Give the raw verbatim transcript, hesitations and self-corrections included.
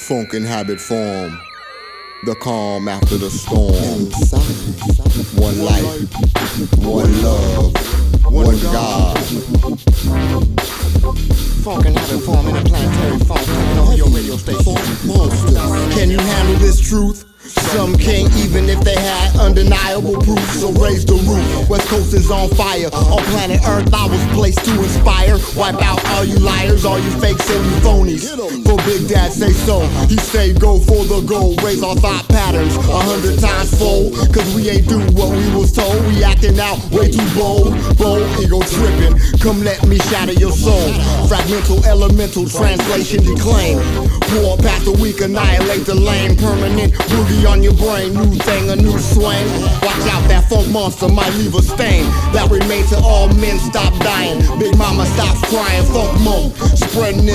Funk and habit form, the calm after the storm. One life, one love, one God. Funk and habit form in a planetary funk. Coming on your radio station. Can you handle this truth? Some can't even if they had undeniable proof. So raise the roof. West Coast is on fire. On planet Earth I was placed to inspire. Wipe out all you liars, all you fakes and you phonies. For Big Dad say so. He say go for the goal. Raise our thought patterns a hundred times fold. Cause we ain't do what we was told. We acting out way too bold. Bold, ego tripping. Come let me shatter your soul. Fragmental, elemental, translation declaim. Pour past the weak, annihilate the lame. Permanent boogie on your brain, new thing, a new swing. Watch out, that funk monster might leave a stain that remains till all men stop dying. Big mama stops crying, funk monk spreading this